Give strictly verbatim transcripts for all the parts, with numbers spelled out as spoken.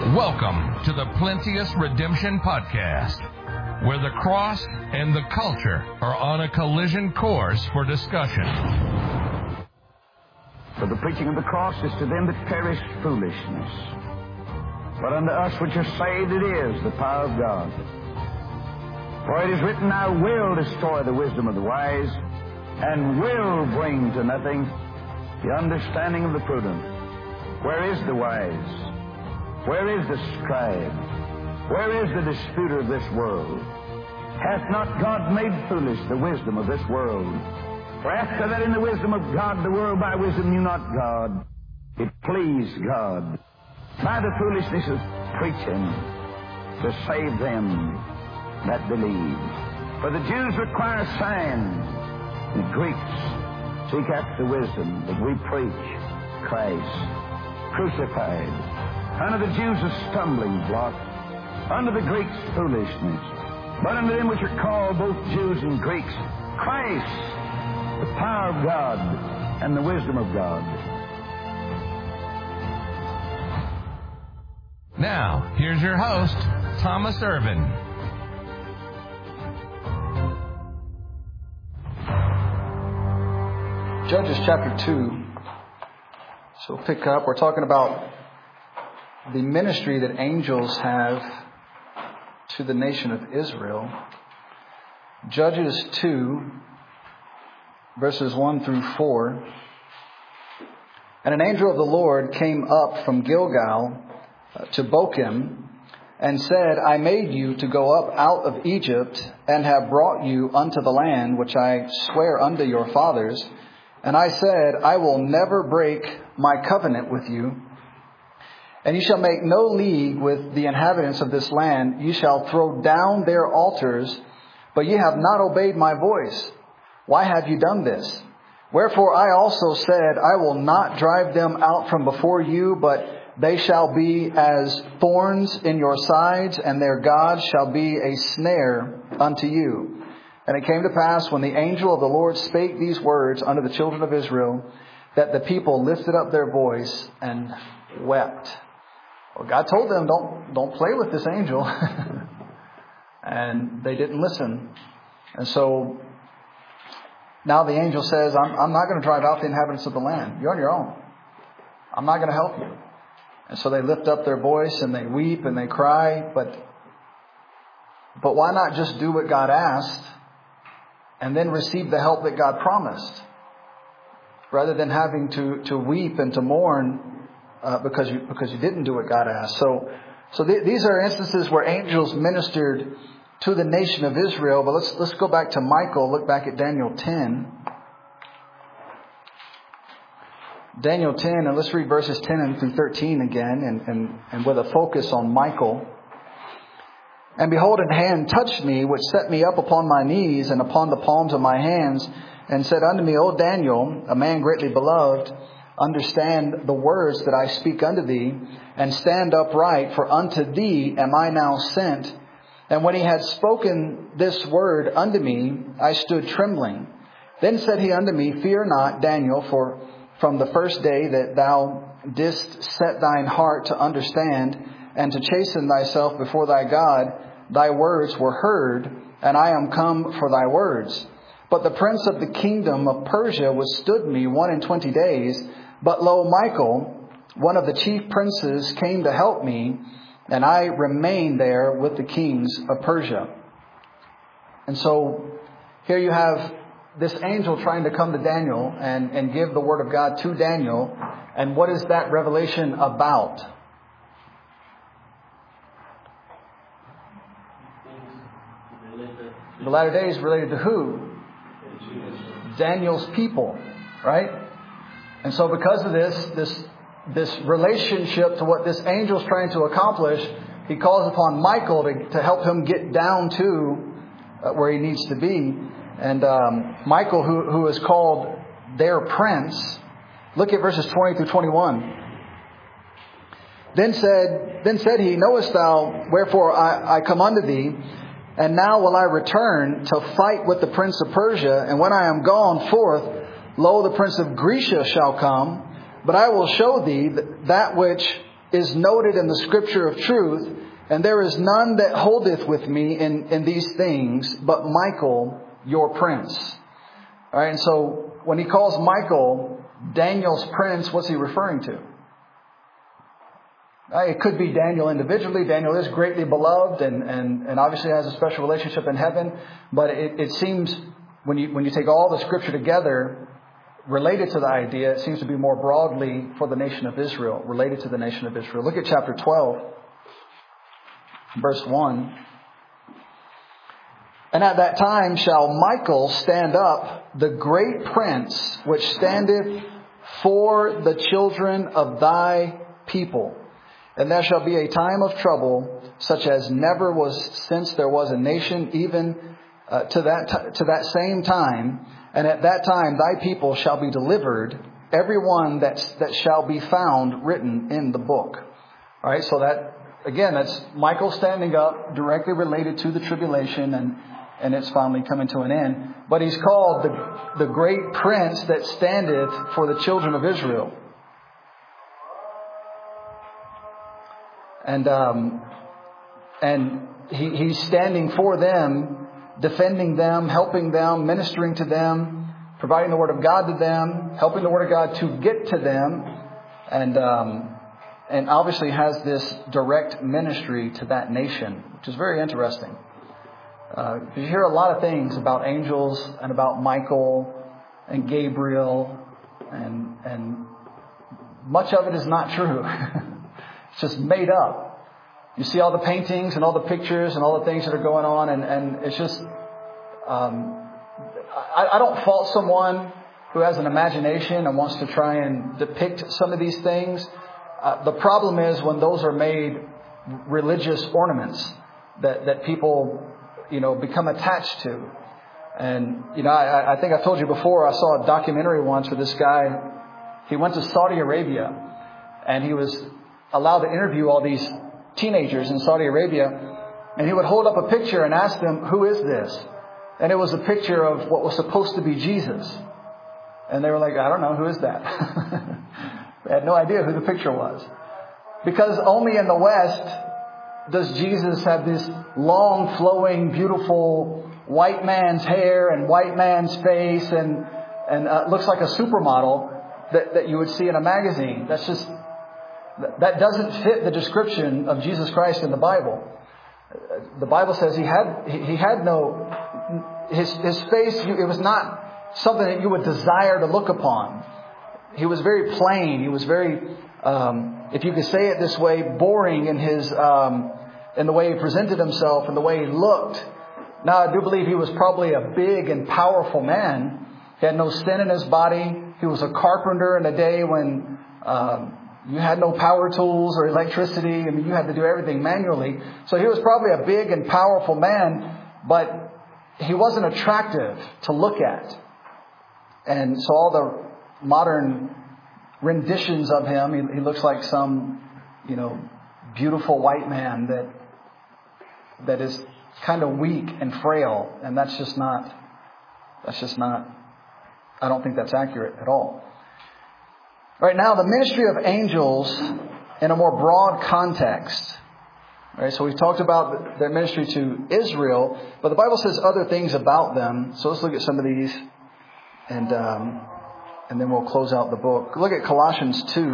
Welcome to the Plenteous Redemption Podcast, where the cross and the culture are on a collision course for discussion. For the preaching of the cross is to them that perish foolishness, but unto us which are saved it is the power of God. For it is written, I will destroy the wisdom of the wise, and will bring to nothing the understanding of the prudent. Where is the wise? Where is the scribe? Where is the disputer of this world? Hath not God made foolish the wisdom of this world? For after that in the wisdom of God, the world by wisdom knew not God. It pleased God by the foolishness of preaching to save them that believe. For the Jews require a sign, the Greeks seek after wisdom, but we preach Christ crucified. Unto the Jews a stumbling block, unto the Greeks foolishness, but unto them which are called both Jews and Greeks, Christ, the power of God and the wisdom of God. Now, here's your host, Thomas Irvin. Judges chapter two. So we'll pick up. We're talking about the ministry that angels have to the nation of Israel. Judges two, verses one through four. And an angel of the Lord came up from Gilgal to Bochim and said, I made you to go up out of Egypt and have brought you unto the land which I swear unto your fathers. And I said, I will never break my covenant with you. And you shall make no league with the inhabitants of this land. You shall throw down their altars, but ye have not obeyed my voice. Why have you done this? Wherefore I also said, I will not drive them out from before you, but they shall be as thorns in your sides, and their God shall be a snare unto you. And it came to pass, when the angel of the Lord spake these words unto the children of Israel, that the people lifted up their voice and wept. Well, God told them, don't, don't play with this angel. And they didn't listen. And so now the angel says, I'm, I'm not going to drive out the inhabitants of the land. You're on your own. I'm not going to help you. And so they lift up their voice and they weep and they cry. But, but why not just do what God asked and then receive the help that God promised, rather than having to, to weep and to mourn uh, because you because you didn't do what God asked. So so th- these are instances where angels ministered to the nation of Israel. But let's let's go back to Michael. Look back at Daniel ten. Daniel ten, and let's read verses ten through thirteen again, and, and, and with a focus on Michael. And behold, an hand touched me, which set me up upon my knees and upon the palms of my hands, and said unto me, O Daniel, a man greatly beloved, understand the words that I speak unto thee, and stand upright, for unto thee am I now sent. And when he had spoken this word unto me, I stood trembling. Then said he unto me, Fear not, Daniel, for from the first day that thou didst set thine heart to understand and to chasten thyself before thy God, thy words were heard, and I am come for thy words. But the prince of the kingdom of Persia withstood me one and twenty days. But lo, Michael, one of the chief princes, came to help me, and I remained there with the kings of Persia. And so here you have this angel trying to come to Daniel and, and give the word of God to Daniel. And what is that revelation about? The latter days related to who? Daniel's people, right? And so because of this, this, this relationship to what this angel is trying to accomplish, he calls upon Michael to, to help him get down to uh, where he needs to be. And um, Michael, who, who is called their prince, look at verses twenty through twenty-one. Then said, then said he, Knowest thou wherefore I, I come unto thee? And now will I return to fight with the prince of Persia. And when I am gone forth, lo, the prince of Grecia shall come. But I will show thee that which is noted in the scripture of truth, and there is none that holdeth with me in, in these things, but Michael, your prince. All right, and so when he calls Michael Daniel's prince, what's he referring to? It could be Daniel individually. Daniel is greatly beloved and, and, and obviously has a special relationship in heaven. But it, it seems when you when you take all the scripture together, related to the idea, it seems to be more broadly for the nation of Israel, related to the nation of Israel. Look at chapter twelve, verse one. And at that time shall Michael stand up, the great prince, which standeth for the children of thy people. And there shall be a time of trouble, such as never was since there was a nation, even uh, to that t- to that same time. And at that time thy people shall be delivered, every one that that shall be found written in the book. All right, so that again, that's Michael standing up, directly related to the tribulation, and and it's finally coming to an end. But he's called the the great prince that standeth for the children of Israel. And um, and he, he's standing for them, defending them, helping them, ministering to them, providing the Word of God to them, helping the Word of God to get to them, and um, and obviously has this direct ministry to that nation, which is very interesting. Uh, you hear a lot of things about angels and about Michael and Gabriel, and and much of it is not true. It's just made up. You see all the paintings and all the pictures and all the things that are going on, and, and it's just, um, I, I don't fault someone who has an imagination and wants to try and depict some of these things. Uh, the problem is when those are made religious ornaments that, that people, you know, become attached to. And, you know, I, I think I told you before, I saw a documentary once where this guy, he went to Saudi Arabia and he was allowed to interview all these teenagers in Saudi Arabia, and he would hold up a picture and ask them, who is this? And it was a picture of what was supposed to be Jesus. And they were like, I don't know, who is that? They had no idea who the picture was. Because only in the West does Jesus have this long, flowing, beautiful white man's hair and white man's face, and and uh, looks like a supermodel that, that you would see in a magazine. That's just That doesn't fit the description of Jesus Christ in the Bible. The Bible says he had he had no his his face. It was not something that you would desire to look upon. He was very plain. He was very, um, if you could say it this way, boring in his um, in the way he presented himself and the way he looked. Now, I do believe he was probably a big and powerful man. He had no sin in his body. He was a carpenter in a day when Um, You had no power tools or electricity. I mean, you had to do everything manually. So he was probably a big and powerful man, but he wasn't attractive to look at. And so all the modern renditions of him, he, he looks like some, you know, beautiful white man that that is kind of weak and frail. And that's just not, that's just not, I don't think that's accurate at all. Right now, the ministry of angels in a more broad context. Right, so we've talked about their ministry to Israel, but the Bible says other things about them. So let's look at some of these, and um, and then we'll close out the book. Look at Colossians two,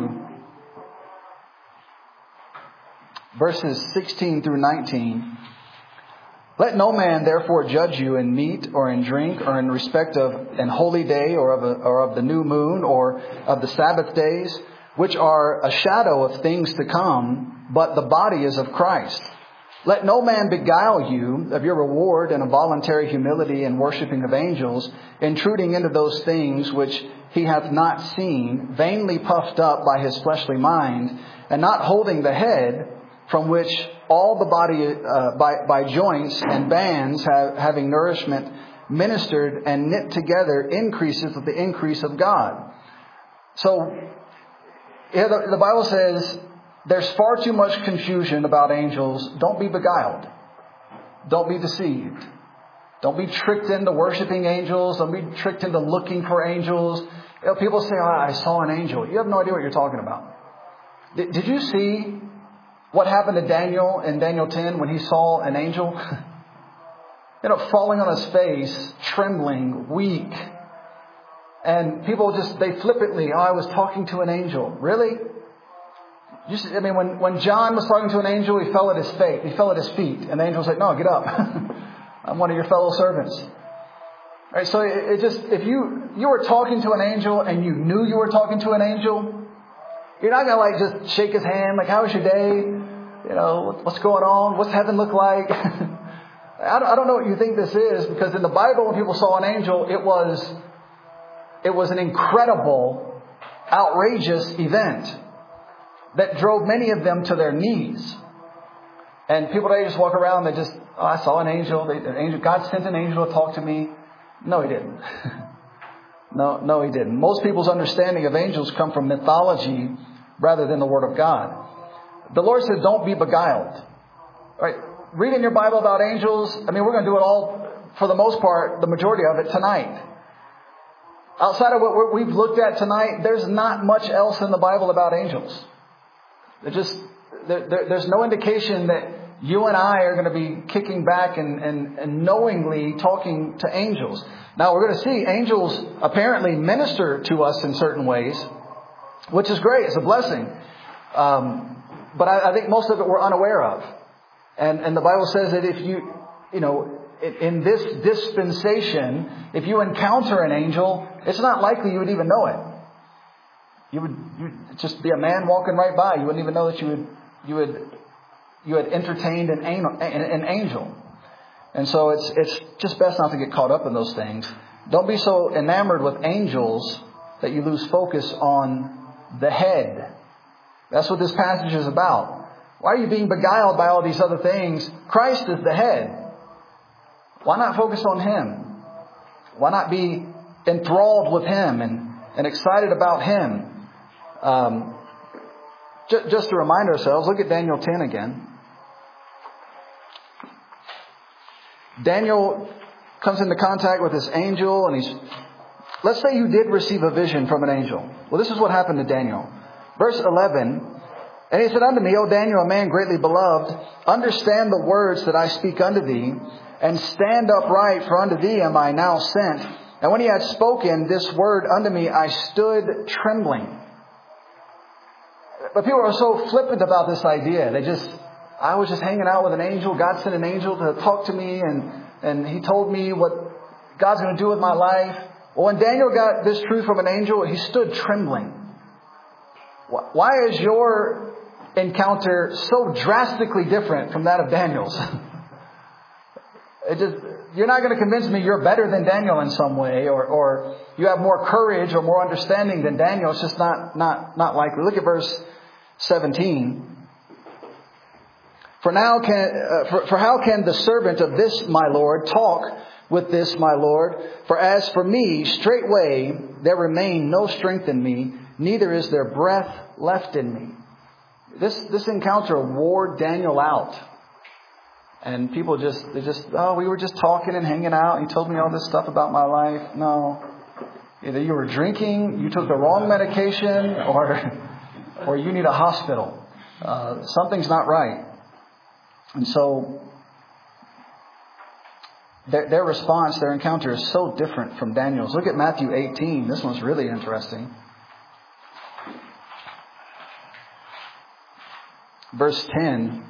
verses sixteen through nineteen. Let no man therefore judge you in meat or in drink or in respect of an holy day or of, a, or of the new moon or of the Sabbath days, which are a shadow of things to come, but the body is of Christ. Let no man beguile you of your reward in a voluntary humility and worshiping of angels, intruding into those things which he hath not seen, vainly puffed up by his fleshly mind, and not holding the head, from which all the body uh, by, by joints and bands have, having nourishment ministered and knit together increases with the increase of God. So yeah, the, the Bible says there's far too much confusion about angels. Don't be beguiled. Don't be deceived. Don't be tricked into worshiping angels. Don't be tricked into looking for angels. You know, people say, oh, I saw an angel. You have no idea what you're talking about. Did, did you see what happened to Daniel in Daniel ten when he saw an angel? You know, falling on his face, trembling, weak. And people just, they flippantly, oh, I was talking to an angel. Really? You see, I mean, when, when John was talking to an angel, he fell at his feet. He fell at his feet. And the angel was like, no, get up. I'm one of your fellow servants. All right, so it, it just, if you, you were talking to an angel and you knew you were talking to an angel, you're not going to like just shake his hand, like, how was your day? You know, what's going on? What's heaven look like? I don't know what you think this is, because in the Bible, when people saw an angel, it was, it was an incredible, outrageous event that drove many of them to their knees. And people today just walk around, they just, oh, I saw an angel. They, an angel. God sent an angel to talk to me. No, He didn't. no, no, He didn't. Most people's understanding of angels come from mythology rather than the Word of God. The Lord said, don't be beguiled. All right. Reading your Bible about angels, I mean, we're going to do it all, for the most part, the majority of it tonight. Outside of what we've looked at tonight, there's not much else in the Bible about angels. They're just, there, there, there's no indication that you and I are going to be kicking back and, and, and knowingly talking to angels. Now, we're going to see angels apparently minister to us in certain ways, which is great. It's a blessing. Um, but I, I think most of it we're unaware of. And, and the Bible says that if you, you know, in this dispensation, if you encounter an angel, it's not likely you would even know it. You would you'd just be a man walking right by. You wouldn't even know that you would, you would, you had entertained an angel, an angel. And so it's, it's just best not to get caught up in those things. Don't be so enamored with angels that you lose focus on the head. That's what this passage is about. Why are you being beguiled by all these other things? Christ is the head. Why not focus on Him? Why not be enthralled with Him and, and excited about Him? Um, just, just to remind ourselves, look at Daniel ten again. Daniel comes into contact with this angel, and he's, let's say you did receive a vision from an angel. Well, this is what happened to Daniel. Verse eleven. And he said unto me, O Daniel, a man greatly beloved, understand the words that I speak unto thee, and stand upright, for unto thee am I now sent. And when he had spoken this word unto me, I stood trembling. But people are so flippant about this idea. They just, I was just hanging out with an angel. God sent an angel to talk to me, and, and He told me what God's going to do with my life. Well, when Daniel got this truth from an angel, he stood trembling. Why is your encounter so drastically different from that of Daniel's? It just, you're not going to convince me you're better than Daniel in some way, or, or you have more courage or more understanding than Daniel. It's just not, not, not likely. Look at verse seventeen. For now can, uh, for, for how can the servant of this my Lord talk with this my Lord? For as for me, straightway there remain no strength in me, neither is there breath left in me. This, this encounter wore Daniel out. And people just, they just, oh, we were just talking and hanging out. He told me all this stuff about my life. No. Either you were drinking, you took the wrong medication, or, or you need a hospital. Uh, something's not right. And so, their, their response, their encounter is so different from Daniel's. Look at Matthew eighteen. This one's really interesting. Verse ten.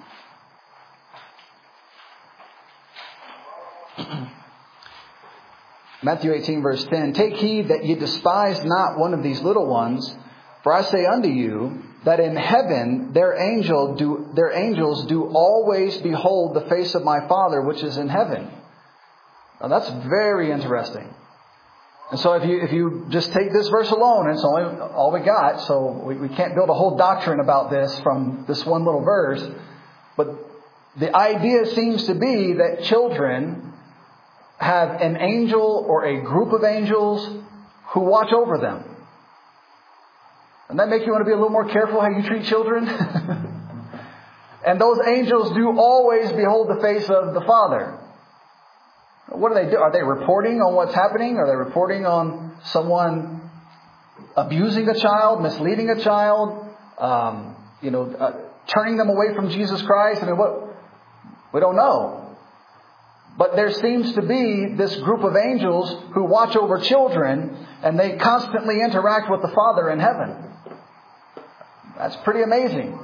Matthew eighteen, verse ten. Take heed that ye despise not one of these little ones, for I say unto you that in heaven their angel do their angels do always behold the face of my Father which is in heaven. Now that's very interesting. And so if you if you just take this verse alone, it's only all we got, so we, we can't build a whole doctrine about this from this one little verse. But the idea seems to be that children have an angel or a group of angels who watch over them. And that make you want to be a little more careful how you treat children? And those angels do always behold the face of the Father. What do they do? Are they reporting on what's happening? Are they reporting on someone abusing a child, misleading a child? Um, you know, uh, turning them away from Jesus Christ. I mean, what? We don't know. But there seems to be this group of angels who watch over children, and they constantly interact with the Father in heaven. That's pretty amazing.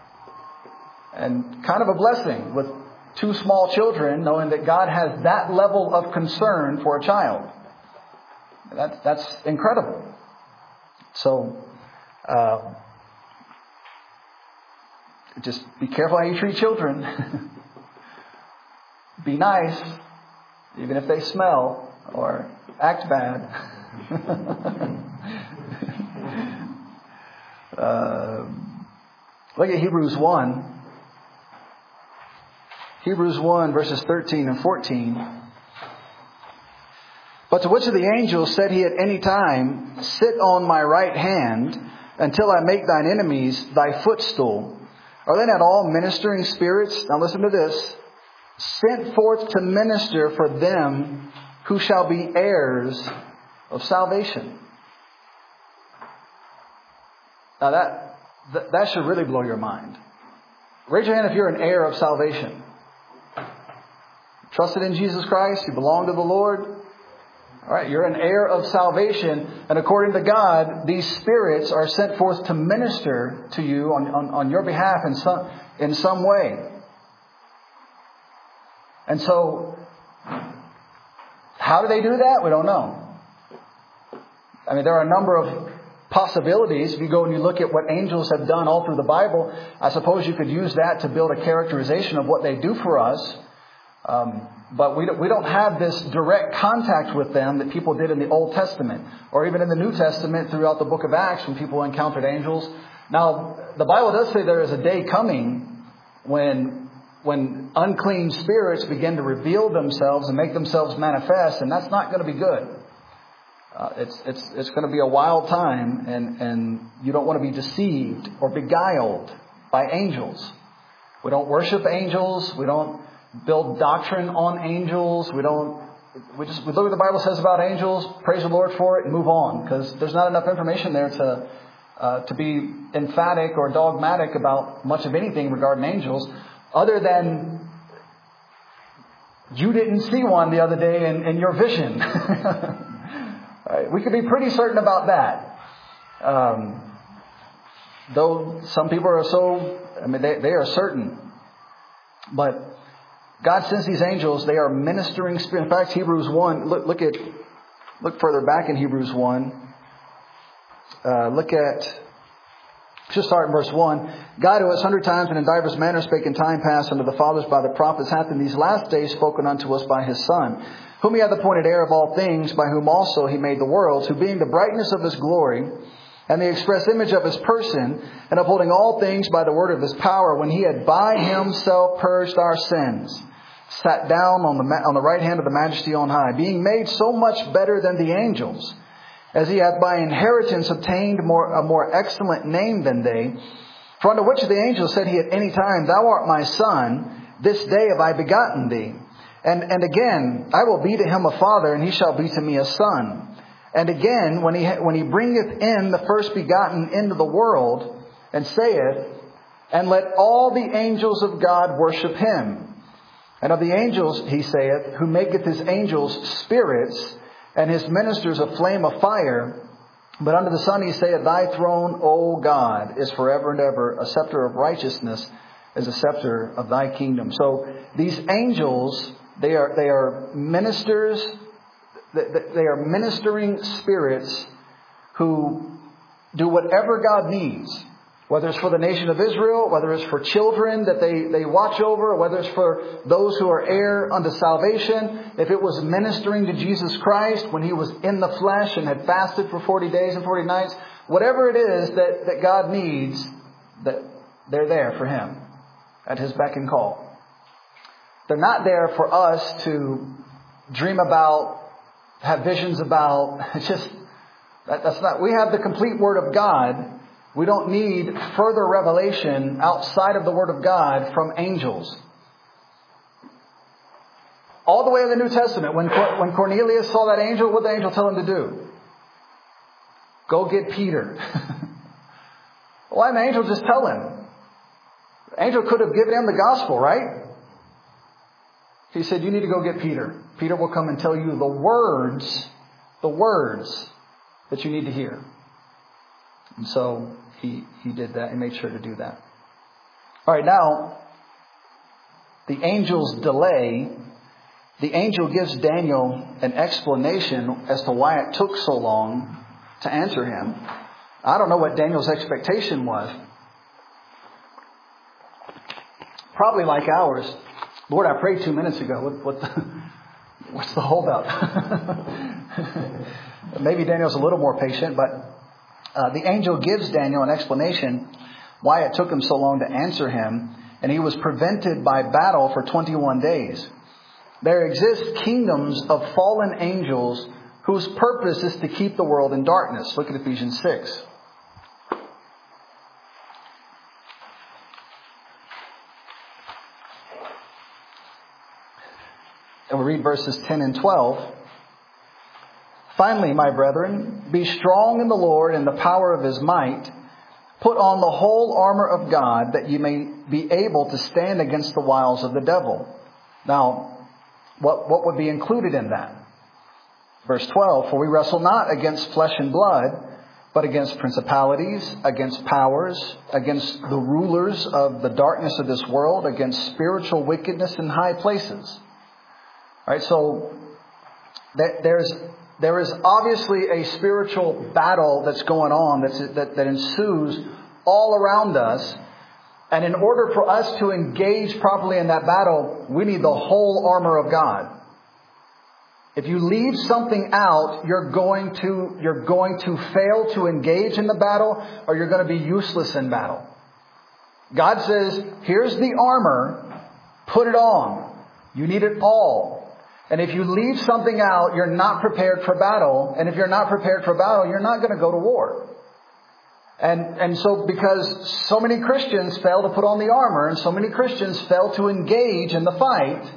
And kind of a blessing with two small children, knowing that God has that level of concern for a child. That's, that's incredible. So, uh, just be careful how you treat children. Be nice, even if they smell or act bad. uh, look at Hebrews one. Hebrews one, verses thirteen and fourteen. But to which of the angels said he at any time, sit on my right hand until I make thine enemies thy footstool? Are they not all ministering spirits? Now listen to this. Sent forth to minister for them who shall be heirs of salvation. Now that, that, that should really blow your mind. Raise your hand if you're an heir of salvation. Trusted in Jesus Christ, you belong to the Lord. All right, you're an heir of salvation, and according to God, these spirits are sent forth to minister to you on, on, on your behalf in some in some way. And so, how do they do that? We don't know. I mean, there are a number of possibilities. If you go and you look at what angels have done all through the Bible, I suppose you could use that to build a characterization of what they do for us. Um, but we don't, we don't have this direct contact with them that people did in the Old Testament, or even in the New Testament throughout the book of Acts when people encountered angels. Now, the Bible does say there is a day coming when when unclean spirits begin to reveal themselves and make themselves manifest, and that's not going to be good. Uh, it's it's it's going to be a wild time, and and you don't want to be deceived or beguiled by angels. We don't worship angels. We don't build doctrine on angels. We don't. We just we look at what the Bible says about angels, praise the Lord for it, and move on, because there's not enough information there to uh, to be emphatic or dogmatic about much of anything regarding angels, other than you didn't see one the other day in, in your vision. Right? We could be pretty certain about that. Um, though some people are so, I mean, they, they are certain. But God sends these angels. They are ministering spirits. In fact, Hebrews one, look, look at, look further back in Hebrews one. Uh, look at, just start in verse one. God, who has hundred times and in divers manners spake in time past unto the fathers by the prophets, hath in these last days spoken unto us by his Son, whom he hath appointed heir of all things, by whom also he made the worlds, who being the brightness of his glory, and the express image of his person, and upholding all things by the word of his power, when he had by himself purged our sins, sat down on the on the right hand of the majesty on high, being made so much better than the angels, as he hath by inheritance obtained more a more excellent name than they. For unto which of the angels said he at any time, Thou art my son, this day have I begotten thee. And and again, I will be to him a father, and he shall be to me a son. And again, when he when he bringeth in the first begotten into the world, and saith, And let all the angels of God worship him. And of the angels, he saith, who maketh his angels spirits, and his ministers a flame of fire. But unto the Son he saith, Thy throne, O God, is forever and ever. A scepter of righteousness is a scepter of thy kingdom. So these angels, they are they are ministers. They are ministering spirits who do whatever God needs. Whether it's for the nation of Israel, whether it's for children that they, they watch over, whether it's for those who are heir unto salvation, if it was ministering to Jesus Christ when he was in the flesh and had fasted for forty days and forty nights, whatever it is that, that God needs, that they're there for him at his beck and call. They're not there for us to dream about, have visions about. It's just, that, that's not, we have the complete Word of God. We don't need further revelation outside of the Word of God from angels. All the way in the New Testament, when, when Cornelius saw that angel, what did the angel tell him to do? Go get Peter. Why didn't the angel just tell him? The angel could have given him the gospel, right? He said, you need to go get Peter. Peter will come and tell you the words, the words that you need to hear. And so he, he did that. He made sure to do that. All right, now, the angel's delay, the angel gives Daniel an explanation as to why it took so long to answer him. I don't know what Daniel's expectation was. Probably like ours. Lord, I prayed two minutes ago. What, what the, what's the holdup? Maybe Daniel's a little more patient, but uh, the angel gives Daniel an explanation why it took him so long to answer him. And he was prevented by battle for twenty-one days. There exist kingdoms of fallen angels whose purpose is to keep the world in darkness. Look at Ephesians six. And we read verses ten and twelve. Finally, my brethren, be strong in the Lord and the power of His might. Put on the whole armor of God, that you may be able to stand against the wiles of the devil. Now, what, what would be included in that? Verse twelve, for we wrestle not against flesh and blood, but against principalities, against powers, against the rulers of the darkness of this world, against spiritual wickedness in high places. All right, so there's there is obviously a spiritual battle that's going on that's, that, that ensues all around us. And in order for us to engage properly in that battle, we need the whole armor of God. If you leave something out, you're going to you're going to fail to engage in the battle, or you're going to be useless in battle. God says, here's the armor, put it on. You need it all. And if you leave something out, you're not prepared for battle. And if you're not prepared for battle, you're not going to go to war. And and so because so many Christians fail to put on the armor, and so many Christians fail to engage in the fight,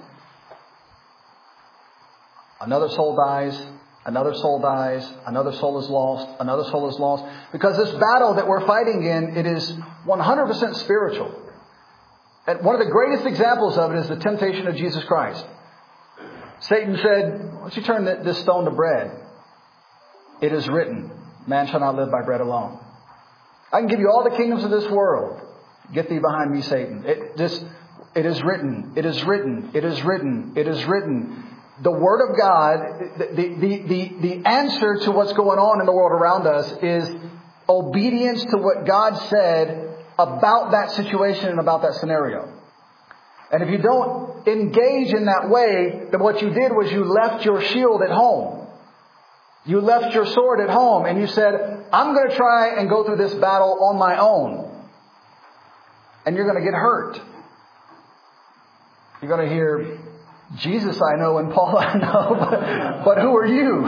another soul dies, another soul dies, another soul is lost, another soul is lost. Because this battle that we're fighting in, it is one hundred percent spiritual. And one of the greatest examples of it is the temptation of Jesus Christ. Satan said, why don't you turn this stone to bread? It is written, man shall not live by bread alone. I can give you all the kingdoms of this world. Get thee behind me, Satan. It just, it is written, it is written, it is written, it is written. The Word of God, the, the, the, the answer to what's going on in the world around us is obedience to what God said about that situation and about that scenario. And if you don't engage in that way, then what you did was you left your shield at home. You left your sword at home and you said, I'm going to try and go through this battle on my own. And you're going to get hurt. You're going to hear, Jesus I know and Paul I know, but, but who are you?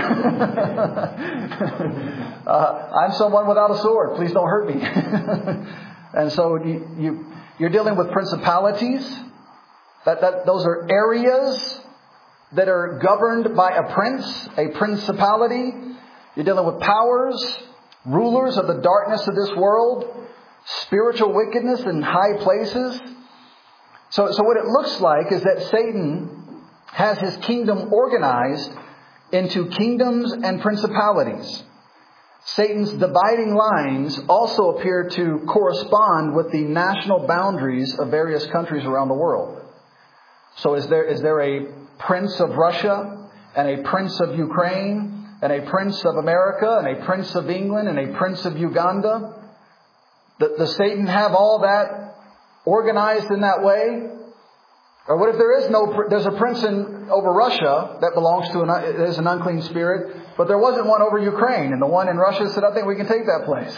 uh, I'm someone without a sword. Please don't hurt me. And so you, you, you're dealing with principalities. That, that those are areas that are governed by a prince, a principality. You're dealing with powers, rulers of the darkness of this world, spiritual wickedness in high places. So, so what it looks like is that Satan has his kingdom organized into kingdoms and principalities. Satan's dividing lines also appear to correspond with the national boundaries of various countries around the world. So is there is there a prince of Russia and a prince of Ukraine and a prince of America and a prince of England and a prince of Uganda? Does Satan have all that organized in that way? Or what if there is no, there's a prince in over Russia that belongs to an, it is an unclean spirit, but there wasn't one over Ukraine, and the one in Russia said, I think we can take that place.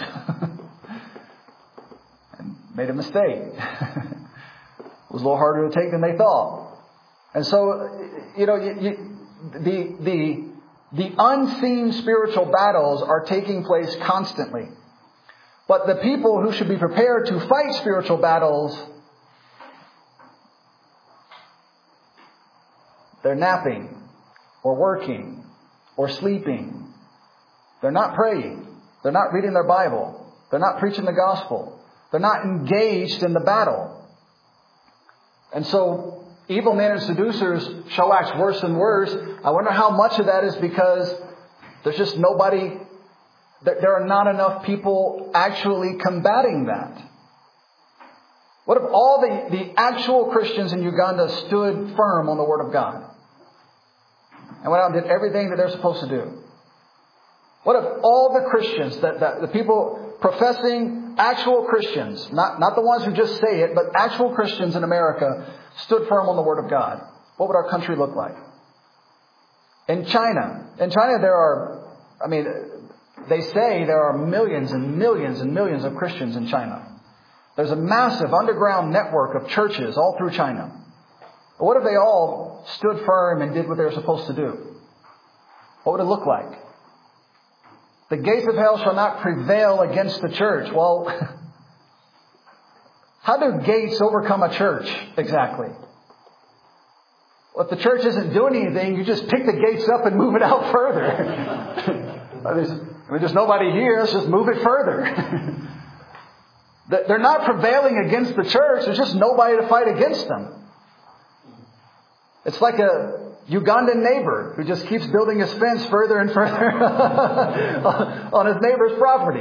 And made a mistake. It was a little harder to take than they thought. And so, you know, you, you, the, the, the unseen spiritual battles are taking place constantly. But the people who should be prepared to fight spiritual battles, they're napping or working or sleeping. They're not praying. They're not reading their Bible. They're not preaching the gospel. They're not engaged in the battle. And so evil men and seducers shall wax worse and worse. I wonder how much of that is because there's just nobody, there are not enough people actually combating that. What if all the, the actual Christians in Uganda stood firm on the Word of God and went out and did everything that they're supposed to do? What if all the Christians, that, that the people professing actual Christians, not, not the ones who just say it, but actual Christians in America stood firm on the Word of God? What would our country look like? In China, in China there are, I mean, they say there are millions and millions and millions of Christians in China. There's a massive underground network of churches all through China. But what if they all stood firm and did what they were supposed to do? What would it look like? The gates of hell shall not prevail against the church. Well, how do gates overcome a church exactly? Well, if the church isn't doing anything, you just pick the gates up and move it out further. there's, I mean, there's nobody here. Let's just move it further. They're not prevailing against the church. There's just nobody to fight against them. It's like a Ugandan neighbor who just keeps building his fence further and further on his neighbor's property.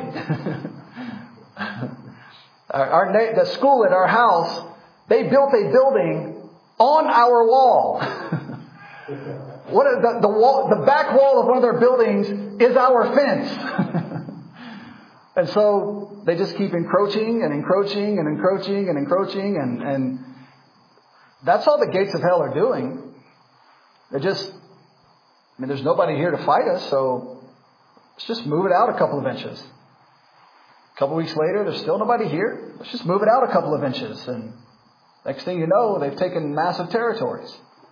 our, our the school at our house, they built a building on our wall. What is the, the wall? The back wall of one of their buildings is our fence. And so they just keep encroaching and encroaching and encroaching and encroaching. And, and that's all the gates of hell are doing. They're just, I mean, there's nobody here to fight us. So let's just move it out a couple of inches. A couple of weeks later, there's still nobody here. Let's just move it out a couple of inches. And next thing you know, they've taken massive territories.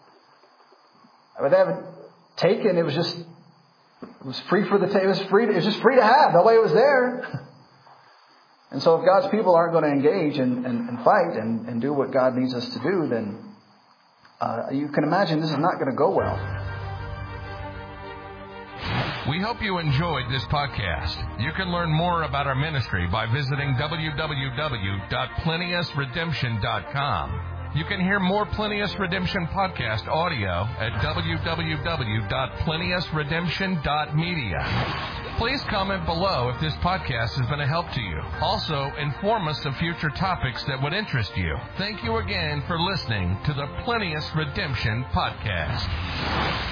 I mean, they haven't taken, it was just, It was free for the it was free. It was just free to have. Nobody was there. And so, if God's people aren't going to engage and, and, and fight and, and do what God needs us to do, then uh, you can imagine this is not going to go well. We hope you enjoyed this podcast. You can learn more about our ministry by visiting w w w dot plenius redemption dot com. You can hear more Plenius Redemption podcast audio at w w w dot plenius redemption dot media. Please comment below if this podcast has been a help to you. Also, inform us of future topics that would interest you. Thank you again for listening to the Plenius Redemption podcast.